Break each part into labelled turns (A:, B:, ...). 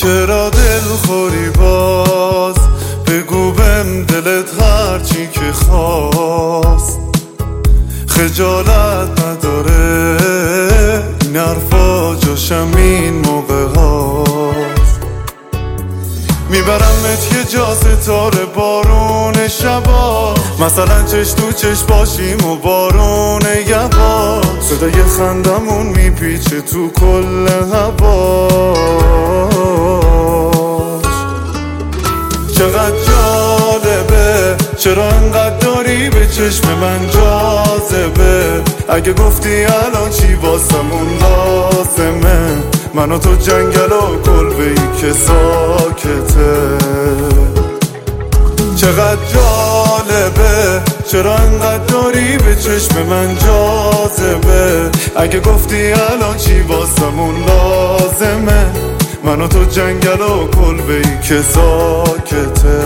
A: چرا دلخوری باز؟ بگو بهم دلت هرچی که خواست. خجالت نداره این حرفا جاشم این موقع هاست. میبرمت یه جا ستاره بارون شبا، مثلا چش تو چش باشیم و بارون یبا. صدای خندمون میپیچه تو کل هواش. چقدر جالبه چرا انقدر داری به چشم من جاذبه. اگه گفتی الان چی واسمون لازمه، من و تو جنگل و کلبه ای که ساکته. چقدر جالبه چرا انقدر داری به چشم من جاذبه. اگه گفتی الان چی واسمون لازمه، من و تو جنگل و کلبه ای که ساکته.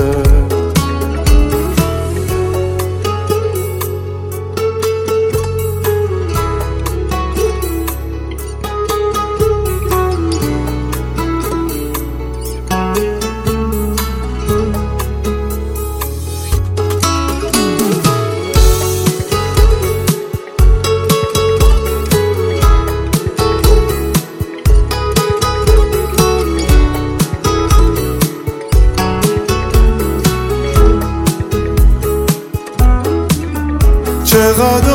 A: چقدر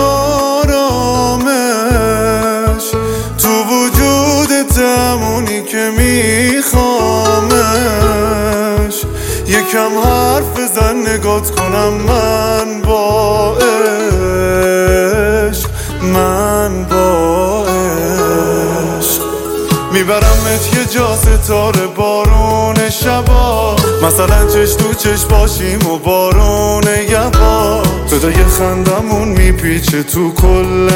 A: آرامش تو وجودت، همونی که میخوامش. یکم حرف بزن نگات کنم من با عشق، من با عشق. میبرمت یه جا ستاره بارون شبا، مثلا چش تو چش باشیم و بارون یبا. صدای خندمون میپیچه تو کل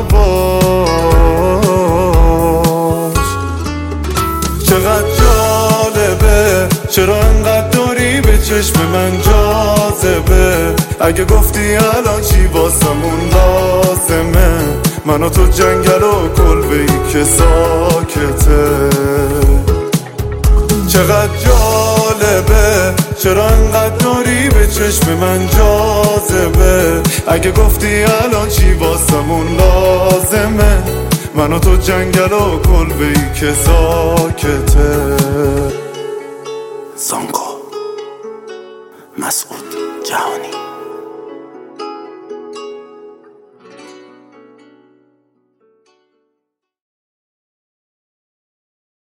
A: هواش. چقدر جالبه چرا انقدر داری به چشم من جاذبه. اگه گفتی الان چی واسمون لازمه، من و تو جنگل و کلبه ای که ساکته. چقدر جالبه چرا انقدر داری به چشم من جاذبه. اگه گفتی الان چی واسمون لازمه، من و تو جنگل و کلبه ای که ساکته.
B: زانکو مسعود جهانی.